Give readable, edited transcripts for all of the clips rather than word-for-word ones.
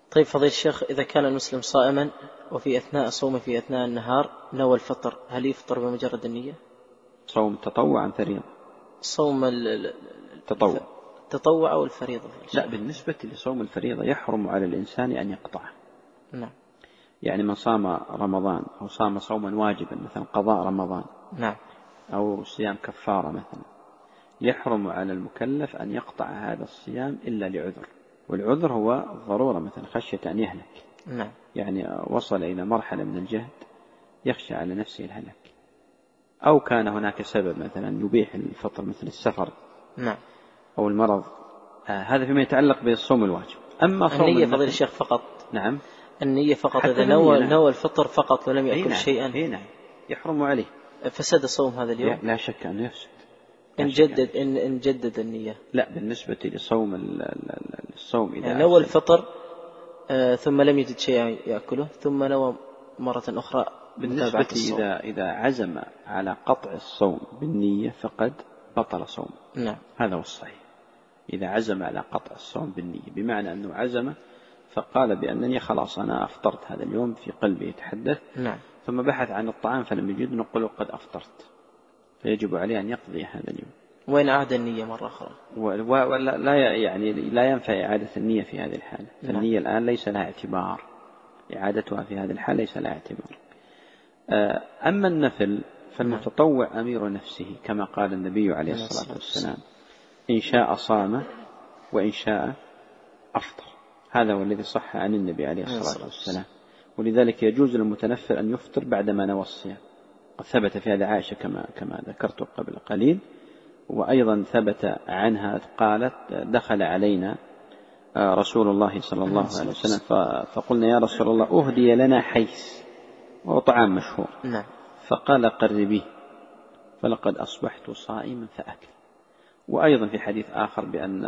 طيب فضيلة الشيخ، إذا كان المسلم صائما وفي أثناء صومه في أثناء النهار نوى الفطر، هل يفطر بمجرد النية؟ صوم تطوع أم فريضة؟ صوم التطوع أو الفريضة؟ لا، بالنسبة لصوم الفريضة يحرم على الإنسان أن يقطعه. نعم. يعني من صام رمضان أو صام صوما واجبا مثلا قضاء رمضان، نعم، أو صيام كفارة مثلا، يحرم على المكلف أن يقطع هذا الصيام إلا لعذر، والعذر هو الضرورة، مثلا خشية أن يهلك. نعم. يعني وصل إلى مرحلة من الجهد يخشى على نفسه الهلاك، أو كان هناك سبب مثلا يبيح الفطر مثل السفر. نعم. أو المرض. هذا فيما يتعلق بالصوم الواجب. أما صوم النية فضيلة الشيخ فقط. نعم، النية فقط، إذا نعم. نوى الفطر فقط ولم يأكل نعم. شيئا نعم، يحرم عليه. فسد صوم هذا اليوم؟ لا شك أنه يفسد إن جدد النية. لا، بالنسبة لصوم الصوم إذا يعني نوى الفطر ثم لم يجد شيئا يأكله ثم نوى مرة أخرى. بالنسبة إذا عزم على قطع الصوم بالنية فقد بطل صوم. نعم، هذا هو الصحيح. إذا عزم على قطع الصوم بالنية بمعنى أنه عزم فقال بأنني خلاص أنا أفطرت هذا اليوم، في قلبي يتحدث. نعم. ثم بحث عن الطعام فلم يجد، نقول قد أفطرت، فيجب عليه أن يقضي هذا اليوم. وإن أعاد النية مرة أخرى لا ينفع إعادة النية في هذه الحالة. فالنية الآن ليس لها اعتبار، إعادتها في هذه الحالة ليس لها اعتبار. أما النفل فالمتطوع أمير نفسه، كما قال النبي عليه الصلاة والسلام: إن شاء صام وإن شاء أفطر. هذا هو الذي صح عن النبي عليه الصلاة والسلام. ولذلك يجوز للمتنفل أن يفطر بعدما نوى الصيام. قد ثبت في هذا عائشة كما ذكرت قبل قليل، وأيضا ثبت عنها قالت: دخل علينا رسول الله صلى الله عليه وسلم فقلنا: يا رسول الله، أهدي لنا حيث، وهو طعام مشهور. فقال: قربيه فلقد أصبحت صائما فأكل. وأيضا في حديث آخر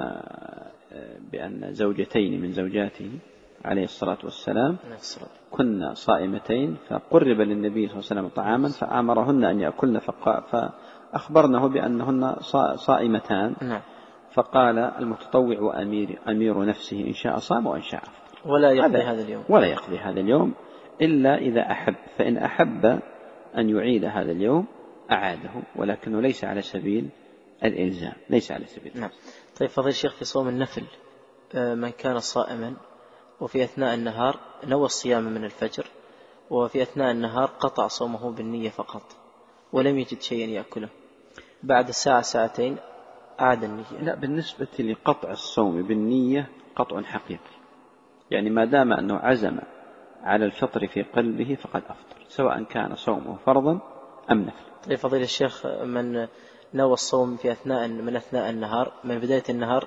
بأن زوجتين من زوجاته عليه الصلاة والسلام كنا صائمتين، فقرب للنبي صلى الله عليه وسلم طعاما فأمرهن أن يأكلن، فأخبرنه بأنهن صائمتان. فقال: المتطوع أمير نفسه، إن شاء صام وإن شاء أفطر. ولا يقضي هذا اليوم إلا إذا أحب، فإن أحب أن يعيد هذا اليوم أعاده، ولكنه ليس على سبيل الإلزام، ليس على سبيل الإلزام. طيب فضيل الشيخ، في صوم النفل من كان صائما وفي أثناء النهار نوى الصيام من الفجر، وفي أثناء النهار قطع صومه بالنية فقط ولم يجد شيئا يأكله، بعد الساعة ساعتين أعاد النية. لا، بالنسبة لقطع الصوم بالنية قطع حقيقي، يعني ما دام أنه عزم على الفطر في قلبه فقد أفطر، سواء كان صومه فرضا أم نفل. طيب فضيل الشيخ، من نوى الصوم من أثناء النهار، من بداية النهار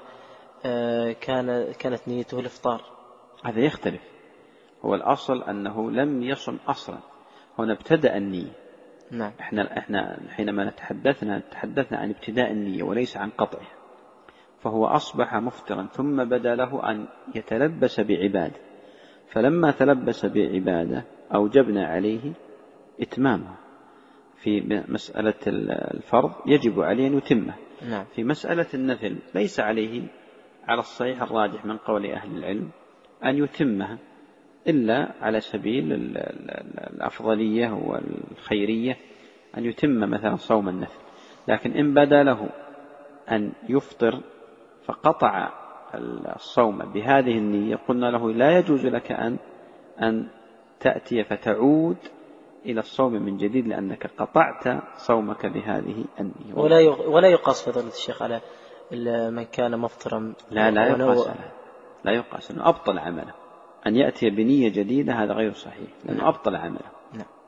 كانت نيته الإفطار، هذا يختلف. هو الأصل أنه لم يصم أصلا، هنا ابتدأ النية. نعم. إحنا حينما تحدثنا عن ابتداء النية وليس عن قطعها، فهو أصبح مفطرا ثم بدا له أن يتلبس بعبادة، فلما تلبس بعبادة أوجبنا عليه إتمامها. في مسألة الفرض يجب عليه أن يتمه. نعم. في مسألة النفل ليس عليه، على الصحيح الراجح من قول أهل العلم، أن يتمها إلا على سبيل الأفضلية والخيرية، أن يتم مثلا صوم النفل. لكن إن بدا له أن يفطر فقطع الصوم بهذه النية، قلنا له: لا يجوز لك أن تأتي فتعود إلى الصوم من جديد، لأنك قطعت صومك بهذه النية. ولا يقاس فضيلة الشيخ على من كان مفطرا. لا يقاس أنه أبطل عمله. أن يأتي بنية جديدة هذا غير صحيح، لأنه أبطل عمله. نعم.